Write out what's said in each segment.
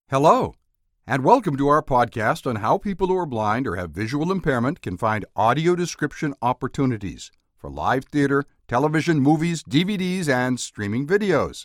Hello, and welcome to our podcast on how people who are blind or have visual impairment can find audio description opportunities for live theater, television, movies, DVDs, and streaming videos.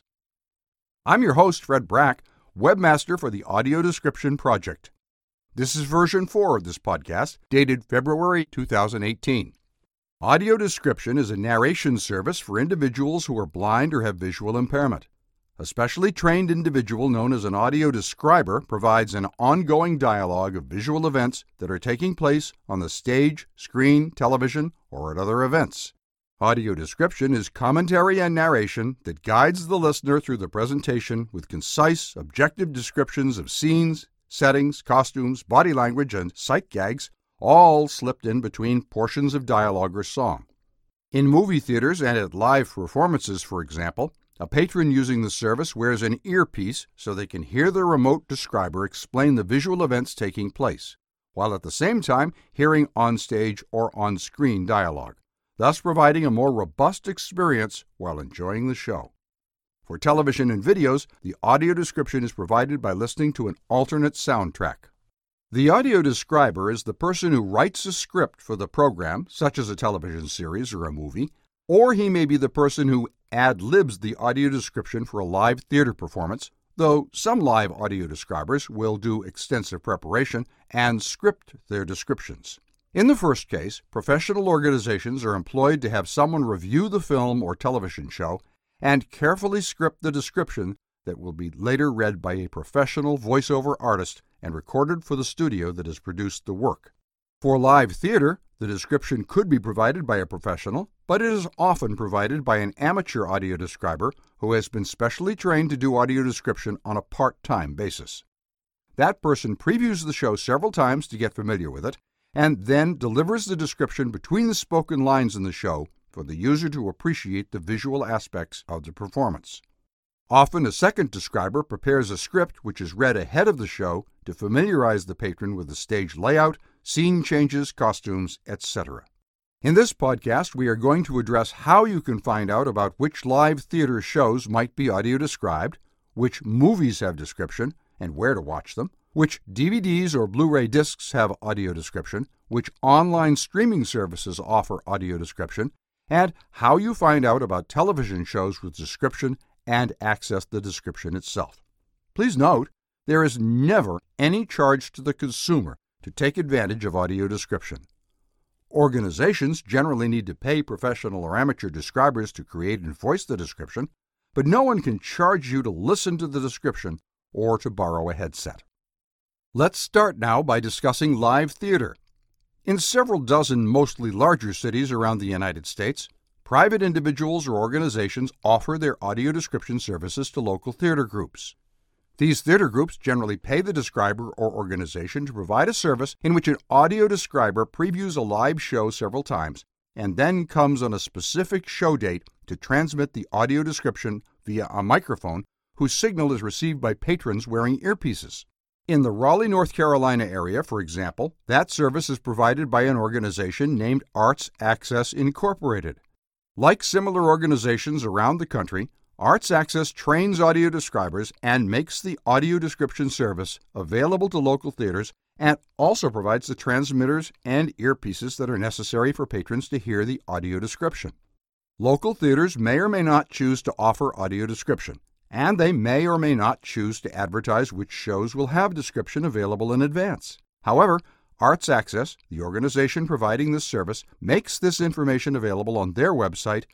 I'm your host, Fred Brack, webmaster for the Audio Description Project. This is version 4 of this podcast, dated February 2018. Audio description is a narration service for individuals who are blind or have visual impairment. A specially trained individual known as an audio describer provides an ongoing dialogue of visual events that are taking place on the stage, screen, television, or at other events. Audio description is commentary and narration that guides the listener through the presentation with concise, objective descriptions of scenes, settings, costumes, body language, and sight gags, all slipped in between portions of dialogue or song. In movie theaters and at live performances, for example, a patron using the service wears an earpiece so they can hear the remote describer explain the visual events taking place, while at the same time hearing on-stage or on-screen dialogue, thus providing a more robust experience while enjoying the show. For television and videos, the audio description is provided by listening to an alternate soundtrack. The audio describer is the person who writes a script for the program, such as a television series or a movie, or he may be the person who ad-libs the audio description for a live theater performance, though some live audio describers will do extensive preparation and script their descriptions. In the first case, professional organizations are employed to have someone review the film or television show and carefully script the description that will be later read by a professional voiceover artist and recorded for the studio that has produced the work. For live theater, the description could be provided by a professional, but it is often provided by an amateur audio describer who has been specially trained to do audio description on a part-time basis. That person previews the show several times to get familiar with it, and then delivers the description between the spoken lines in the show for the user to appreciate the visual aspects of the performance. Often a second describer prepares a script which is read ahead of the show to familiarize the patron with the stage layout, scene changes, costumes, etc. In this podcast, we are going to address how you can find out about which live theater shows might be audio described, which movies have description and where to watch them, which DVDs or Blu-ray discs have audio description, which online streaming services offer audio description, and how you find out about television shows with description and access the description itself. Please note, there is never any charge to the consumer to take advantage of audio description. Organizations generally need to pay professional or amateur describers to create and voice the description, but no one can charge you to listen to the description or to borrow a headset. Let's start now by discussing live theater. In several dozen mostly larger cities around the United States, private individuals or organizations offer their audio description services to local theater groups. These theater groups generally pay the describer or organization to provide a service in which an audio describer previews a live show several times and then comes on a specific show date to transmit the audio description via a microphone whose signal is received by patrons wearing earpieces. In the Raleigh, North Carolina area, for example, that service is provided by an organization named Arts Access Incorporated. Like similar organizations around the country, Arts Access trains audio describers and makes the audio description service available to local theaters and also provides the transmitters and earpieces that are necessary for patrons to hear the audio description. Local theaters may or may not choose to offer audio description, and they may or may not choose to advertise which shows will have description available in advance. However, Arts Access, the organization providing this service, makes this information available on their website,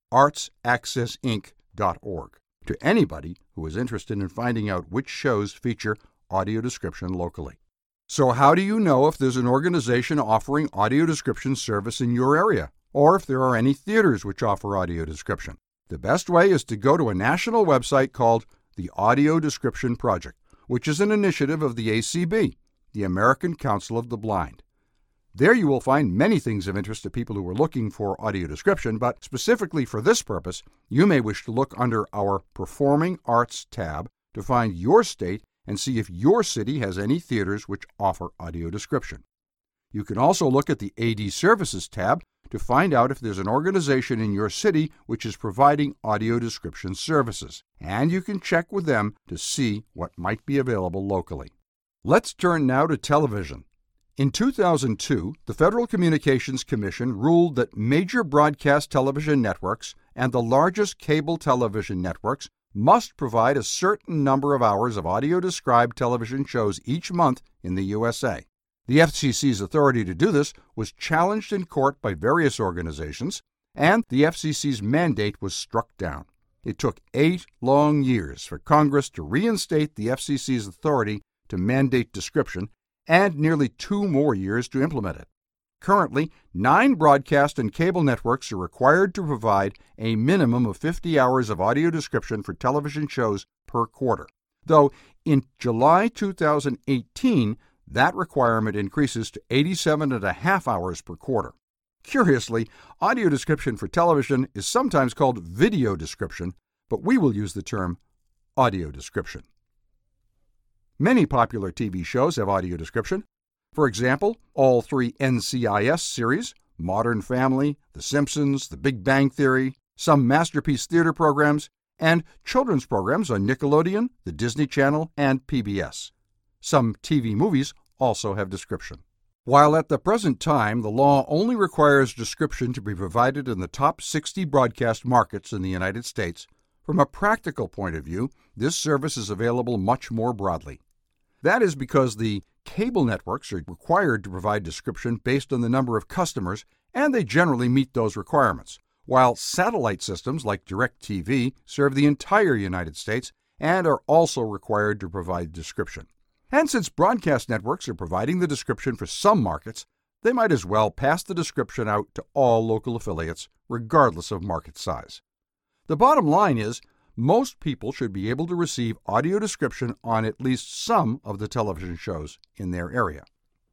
artsaccessinc.org, to anybody who is interested in finding out which shows feature audio description locally. So how do you know if there's an organization offering audio description service in your area, or if there are any theaters which offer audio description? The best way is to go to a national website called the Audio Description Project, which is an initiative of the ACB, the American Council of the Blind. There you will find many things of interest to people who are looking for audio description, but specifically for this purpose, you may wish to look under our Performing Arts tab to find your state and see if your city has any theaters which offer audio description. You can also look at the AD Services tab to find out if there's an organization in your city which is providing audio description services, and you can check with them to see what might be available locally. Let's turn now to television. In 2002, the Federal Communications Commission ruled that major broadcast television networks and the largest cable television networks must provide a certain number of hours of audio-described television shows each month in the USA. The FCC's authority to do this was challenged in court by various organizations, and the FCC's mandate was struck down. It took 8 long years for Congress to reinstate the FCC's authority to mandate description, and nearly 2 more years to implement it. Currently, 9 broadcast and cable networks are required to provide a minimum of 50 hours of audio description for television shows per quarter, though in July 2018, that requirement increases to 87.5 hours per quarter. Curiously, audio description for television is sometimes called video description, but we will use the term audio description. Many popular TV shows have audio description. For example, all 3 NCIS series, Modern Family, The Simpsons, The Big Bang Theory, some Masterpiece Theater programs, and children's programs on Nickelodeon, the Disney Channel, and PBS. Some TV movies also have description. While at the present time the law only requires description to be provided in the top 60 broadcast markets in the United States, from a practical point of view, this service is available much more broadly. That is because the cable networks are required to provide description based on the number of customers, and they generally meet those requirements, while satellite systems like DirecTV serve the entire United States and are also required to provide description. And since broadcast networks are providing the description for some markets, they might as well pass the description out to all local affiliates, regardless of market size. The bottom line is, most people should be able to receive audio description on at least some of the television shows in their area.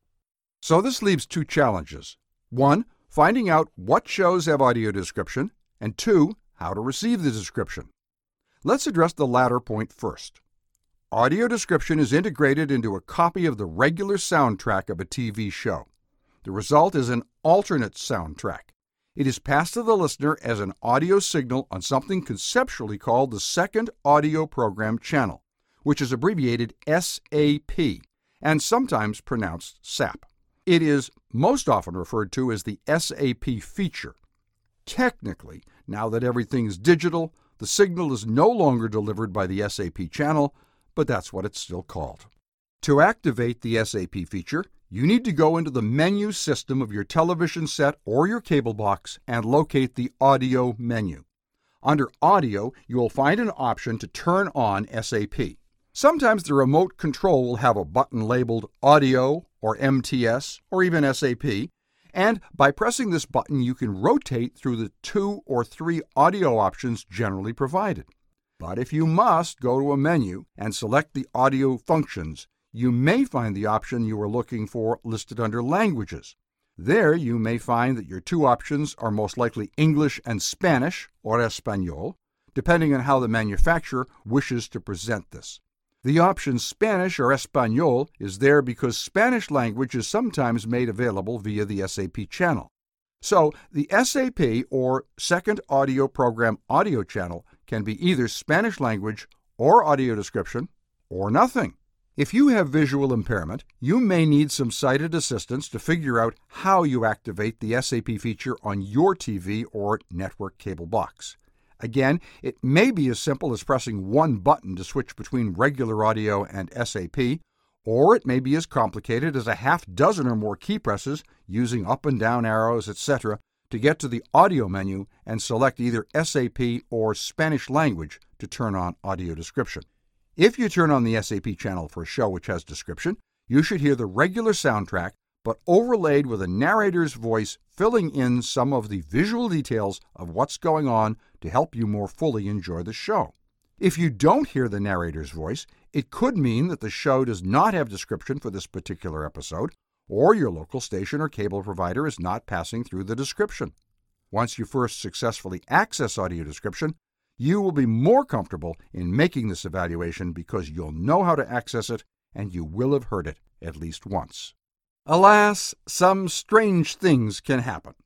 So this leaves 2 challenges. 1, finding out what shows have audio description, and 2, how to receive the description. Let's address the latter point first. Audio description is integrated into a copy of the regular soundtrack of a TV show. The result is an alternate soundtrack. It is passed to the listener as an audio signal on something conceptually called the Second Audio Program Channel, which is abbreviated SAP and sometimes pronounced SAP. It is most often referred to as the SAP feature. Technically, now that everything's digital, the signal is no longer delivered by the SAP channel, but that's what it's still called. To activate the SAP feature, you need to go into the menu system of your television set or your cable box and locate the Audio menu. Under Audio, you will find an option to turn on SAP. Sometimes the remote control will have a button labeled Audio or MTS or even SAP, and by pressing this button you can rotate through the 2 or 3 audio options generally provided. But if you must go to a menu and select the audio functions, you may find the option you are looking for listed under Languages. There you may find that your 2 options are most likely English and Spanish, or Español, depending on how the manufacturer wishes to present this. The option Spanish or Español is there because Spanish language is sometimes made available via the SAP channel. So the SAP or Second Audio Program audio channel can be either Spanish language or audio description or nothing. If you have visual impairment, you may need some sighted assistance to figure out how you activate the SAP feature on your TV or network cable box. Again, it may be as simple as pressing one button to switch between regular audio and SAP, or it may be as complicated as a half dozen or more key presses using up and down arrows, etc., to get to the audio menu and select either SAP or Spanish language to turn on audio description. If you turn on the SAP channel for a show which has description, you should hear the regular soundtrack, but overlaid with a narrator's voice filling in some of the visual details of what's going on to help you more fully enjoy the show. If you don't hear the narrator's voice, it could mean that the show does not have description for this particular episode, or your local station or cable provider is not passing through the description. Once you first successfully access audio description, you will be more comfortable in making this evaluation because you'll know how to access it and you will have heard it at least once. Alas, some strange things can happen.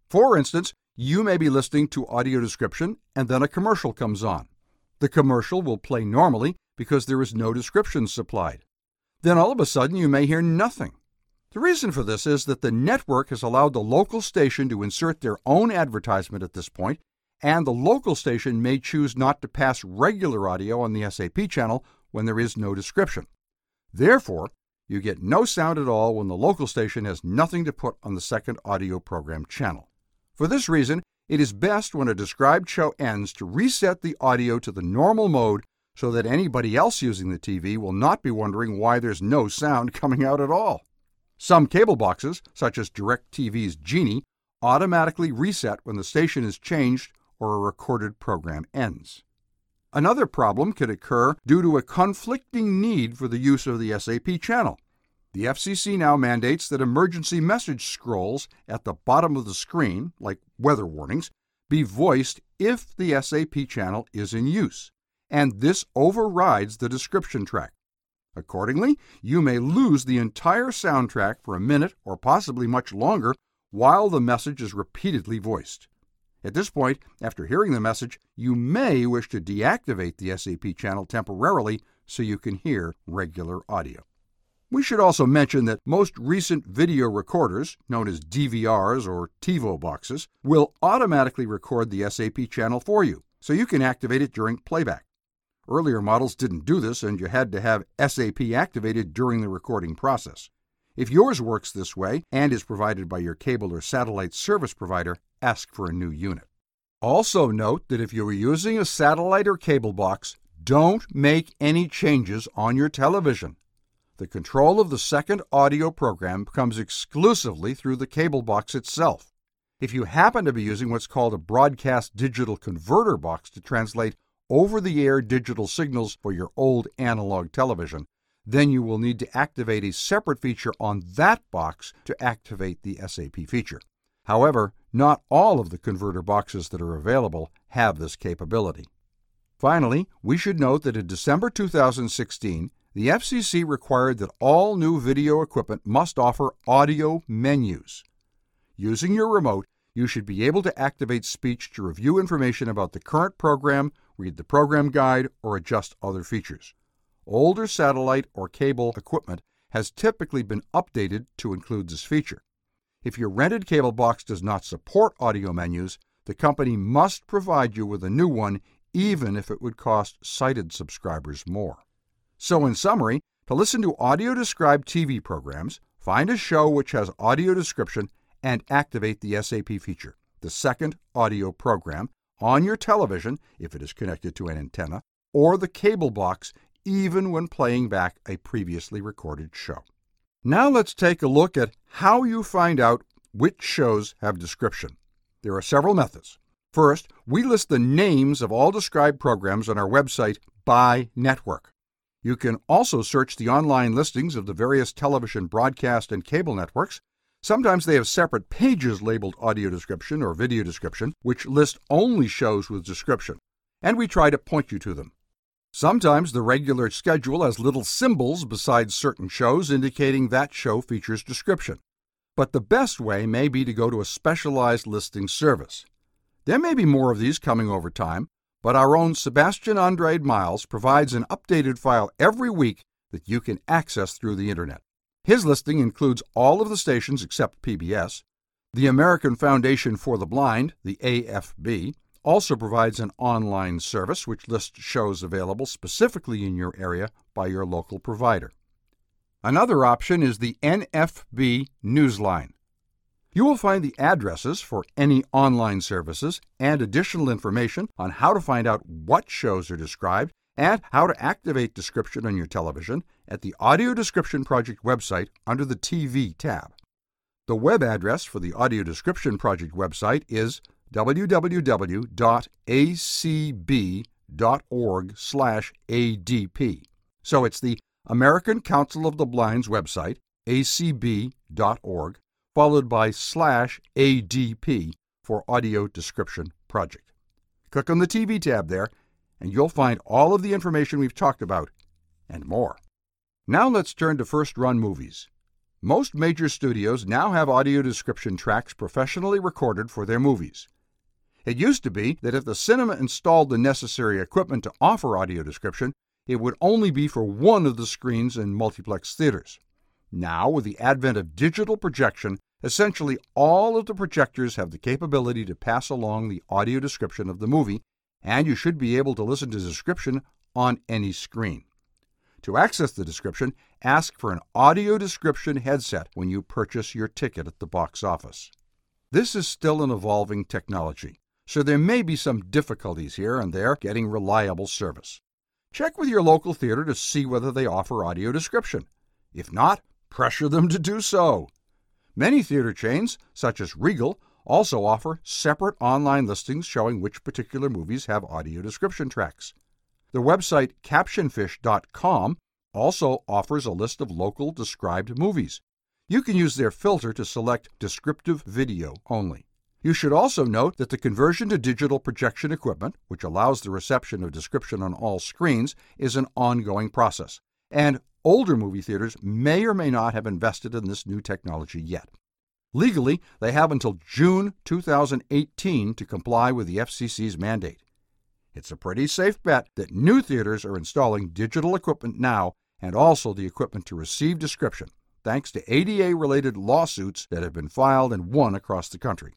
For instance, you may be listening to audio description and then a commercial comes on. The commercial will play normally because there is no description supplied. Then all of a sudden you may hear nothing. The reason for this is that the network has allowed the local station to insert their own advertisement at this point, and the local station may choose not to pass regular audio on the SAP channel when there is no description. Therefore, you get no sound at all when the local station has nothing to put on the second audio program channel. For this reason, it is best when a described show ends to reset the audio to the normal mode so that anybody else using the TV will not be wondering why there's no sound coming out at all. Some cable boxes, such as DirecTV's Genie, automatically reset when the station is changed or a recorded program ends. Another problem can occur due to a conflicting need for the use of the SAP channel. The FCC now mandates that emergency message scrolls at the bottom of the screen, like weather warnings, be voiced if the SAP channel is in use, and this overrides the description track. Accordingly, you may lose the entire soundtrack for a minute or possibly much longer while the message is repeatedly voiced. At this point, after hearing the message, you may wish to deactivate the SAP channel temporarily so you can hear regular audio. We should also mention that most recent video recorders, known as DVRs or TiVo boxes, will automatically record the SAP channel for you, so you can activate it during playback. Earlier models didn't do this, and you had to have SAP activated during the recording process. If yours works this way and is provided by your cable or satellite service provider, ask for a new unit. Also note that if you are using a satellite or cable box, don't make any changes on your television. The control of the second audio program comes exclusively through the cable box itself. If you happen to be using what's called a broadcast digital converter box to translate over-the-air digital signals for your old analog television, then you will need to activate a separate feature on that box to activate the SAP feature. However, not all of the converter boxes that are available have this capability. Finally, we should note that in December 2016, the FCC required that all new video equipment must offer audio menus. Using your remote, you should be able to activate speech to review information about the current program, read the program guide, or adjust other features. Older satellite or cable equipment has typically been updated to include this feature. If your rented cable box does not support audio menus, the company must provide you with a new one, even if it would cost sighted subscribers more. So in summary, to listen to audio-described TV programs, find a show which has audio description and activate the SAP feature, the second audio program, on your television, if it is connected to an antenna, or the cable box, even when playing back a previously recorded show. Now let's take a look at how you find out which shows have description. There are several methods. First, we list the names of all described programs on our website by network. You can also search the online listings of the various television, broadcast, and cable networks. Sometimes they have separate pages labeled audio description or video description, which list only shows with description, and we try to point you to them. Sometimes the regular schedule has little symbols beside certain shows indicating that show features description. But the best way may be to go to a specialized listing service. There may be more of these coming over time, but our own Sebastian Andrade Miles provides an updated file every week that you can access through the Internet. His listing includes all of the stations except PBS. The American Foundation for the Blind, the AFB, also provides an online service which lists shows available specifically in your area by your local provider. Another option is the NFB Newsline. You will find the addresses for any online services and additional information on how to find out what shows are described and how to activate description on your television at the Audio Description Project website under the TV tab. The web address for the Audio Description Project website is www.acb.org/ADP. So it's the American Council of the Blind's website, acb.org, followed by /ADP for Audio Description Project. Click on the TV tab there, and you'll find all of the information we've talked about and more. Now let's turn to first-run movies. Most major studios now have audio description tracks professionally recorded for their movies. It used to be that if the cinema installed the necessary equipment to offer audio description, it would only be for one of the screens in multiplex theaters. Now, with the advent of digital projection, essentially all of the projectors have the capability to pass along the audio description of the movie, and you should be able to listen to the description on any screen. To access the description, ask for an audio description headset when you purchase your ticket at the box office. This is still an evolving technology, so there may be some difficulties here and there getting reliable service. Check with your local theater to see whether they offer audio description. If not, pressure them to do so. Many theater chains, such as Regal, also offer separate online listings showing which particular movies have audio description tracks. The website CaptionFish.com also offers a list of local described movies. You can use their filter to select descriptive video only. You should also note that the conversion to digital projection equipment, which allows the reception of description on all screens, is an ongoing process, and older movie theaters may or may not have invested in this new technology yet. Legally, they have until June 2018 to comply with the FCC's mandate. It's a pretty safe bet that new theaters are installing digital equipment now and also the equipment to receive description, thanks to ADA-related lawsuits that have been filed and won across the country.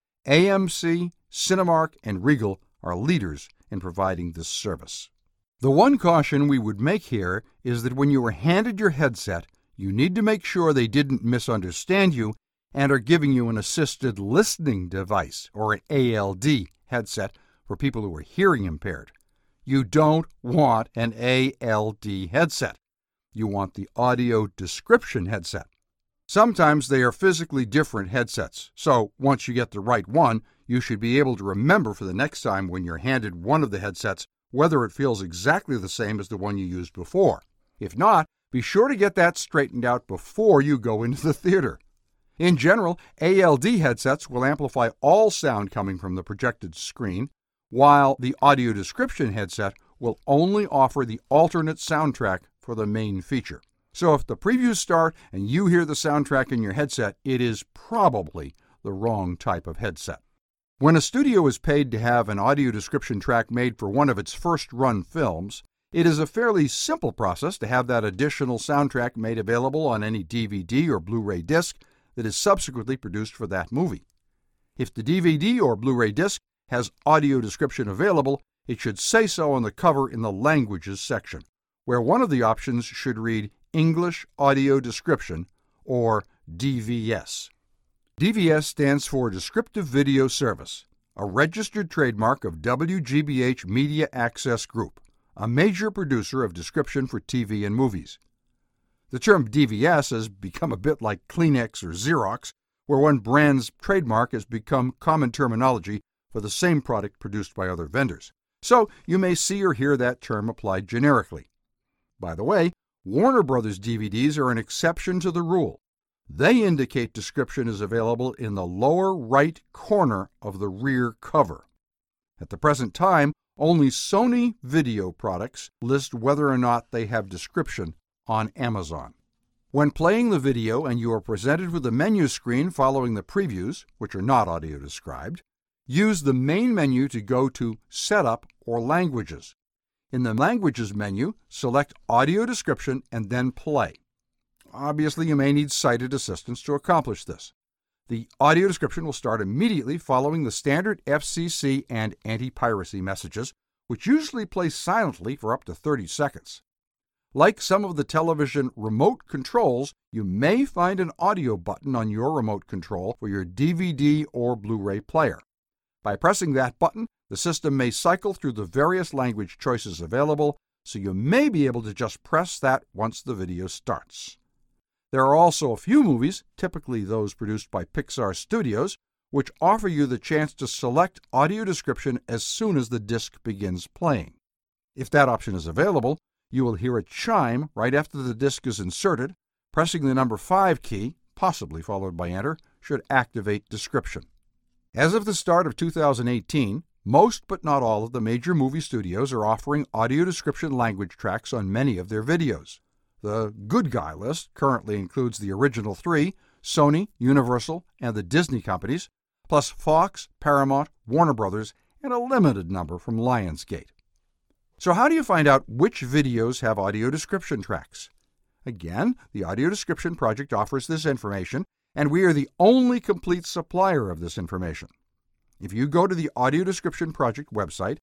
AMC, Cinemark, and Regal are leaders in providing this service. The one caution we would make here is that when you are handed your headset, you need to make sure they didn't misunderstand you and are giving you an assisted listening device, or an ALD headset, for people who are hearing impaired. You don't want an ALD headset. You want the audio description headset. Sometimes they are physically different headsets, so once you get the right one, you should be able to remember for the next time when you're handed one of the headsets whether it feels exactly the same as the one you used before. If not, be sure to get that straightened out before you go into the theater. In general, ALD headsets will amplify all sound coming from the projected screen, while the audio description headset will only offer the alternate soundtrack for the main feature. So if the previews start and you hear the soundtrack in your headset, it is probably the wrong type of headset. When a studio is paid to have an audio description track made for one of its first-run films, it is a fairly simple process to have that additional soundtrack made available on any DVD or Blu-ray disc that is subsequently produced for that movie. If the DVD or Blu-ray disc has audio description available, it should say so on the cover in the Languages section, where one of the options should read English Audio Description, or DVS. DVS stands for Descriptive Video Service, a registered trademark of WGBH Media Access Group, a major producer of description for TV and movies. The term DVS has become a bit like Kleenex or Xerox, where one brand's trademark has become common terminology for the same product produced by other vendors. So you may see or hear that term applied generically. By the way, Warner Brothers DVDs are an exception to the rule. They indicate description is available in the lower right corner of the rear cover. At the present time, only Sony video products list whether or not they have description on Amazon. When playing the video and you are presented with a menu screen following the previews, which are not audio described, use the main menu to go to Setup or Languages. In the Languages menu, select Audio Description and then Play. Obviously, you may need sighted assistance to accomplish this. The audio description will start immediately following the standard FCC and anti-piracy messages, which usually play silently for up to 30 seconds. Like some of the television remote controls, you may find an audio button on your remote control for your DVD or Blu-ray player. By pressing that button, the system may cycle through the various language choices available, so you may be able to just press that once the video starts. There are also a few movies, typically those produced by Pixar Studios, which offer you the chance to select audio description as soon as the disc begins playing. If that option is available, you will hear a chime right after the disc is inserted. Pressing the number 5 key, possibly followed by Enter, should activate description. As of the start of 2018, most but not all of the major movie studios are offering audio description language tracks on many of their videos. The Good Guy list currently includes the original 3, Sony, Universal, and the Disney companies, plus Fox, Paramount, Warner Brothers, and a limited number from Lionsgate. So how do you find out which videos have audio description tracks? Again, the Audio Description Project offers this information, and we are the only complete supplier of this information. If you go to the Audio Description Project website,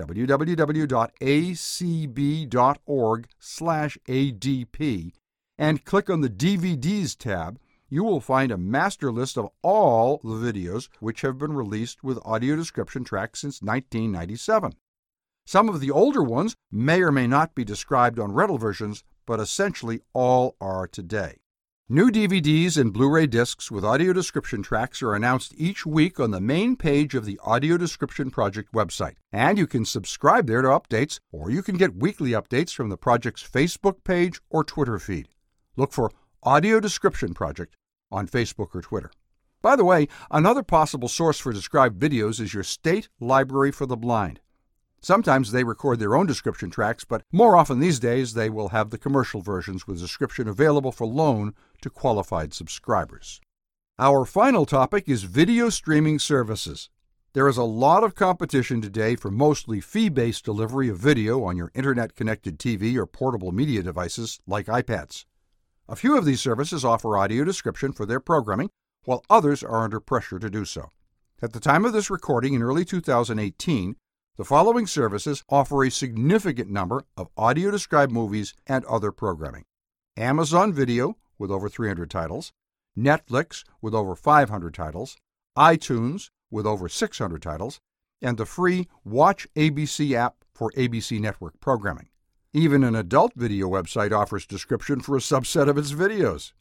www.acb.org/ADP, and click on the DVDs tab, you will find a master list of all the videos which have been released with audio description tracks since 1997. Some of the older ones may or may not be described on rental versions, but essentially all are today. New DVDs and Blu-ray discs with audio description tracks are announced each week on the main page of the Audio Description Project website, and you can subscribe there to updates, or you can get weekly updates from the project's Facebook page or Twitter feed. Look for Audio Description Project on Facebook or Twitter. By the way, another possible source for described videos is your state library for the blind. Sometimes they record their own description tracks, but more often these days they will have the commercial versions with description available for loan to qualified subscribers. Our final topic is video streaming services. There is a lot of competition today for mostly fee-based delivery of video on your internet-connected TV or portable media devices like iPads. A few of these services offer audio description for their programming, while others are under pressure to do so. At the time of this recording in early 2018, the following services offer a significant number of audio-described movies and other programming: Amazon Video, with over 300 titles, Netflix, with over 500 titles, iTunes, with over 600 titles, and the free Watch ABC app for ABC Network programming. Even an adult video website offers description for a subset of its videos.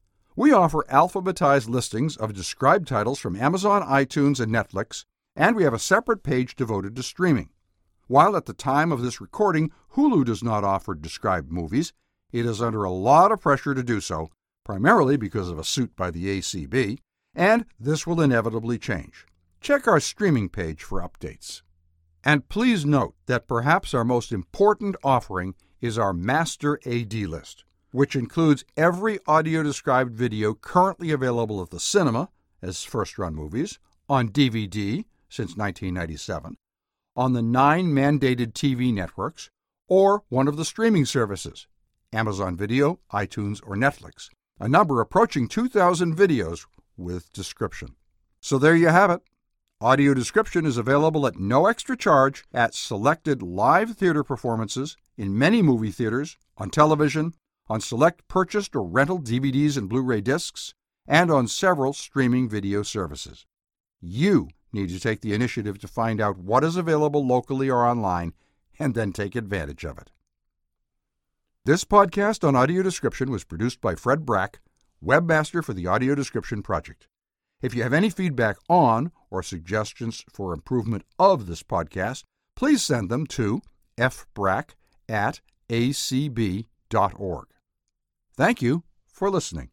We offer alphabetized listings of described titles from Amazon, iTunes, and Netflix, and we have a separate page devoted to streaming. While at the time of this recording, Hulu does not offer described movies, it is under a lot of pressure to do so, primarily because of a suit by the ACB, and this will inevitably change. Check our streaming page for updates. And please note that perhaps our most important offering is our Master AD list, which includes every audio-described video currently available at the cinema as first-run movies, on DVD since 1997, on the 9 mandated TV networks, or one of the streaming services, Amazon Video, iTunes, or Netflix, a number approaching 2,000 videos with description. So there you have it. Audio description is available at no extra charge at selected live theater performances, in many movie theaters, on television, on select purchased or rental DVDs and Blu-ray discs, and on several streaming video services. You need to take the initiative to find out what is available locally or online, and then take advantage of it. This podcast on audio description was produced by Fred Brack, webmaster for the Audio Description Project. If you have any feedback on or suggestions for improvement of this podcast, please send them to fbrack@acb.org. Thank you for listening.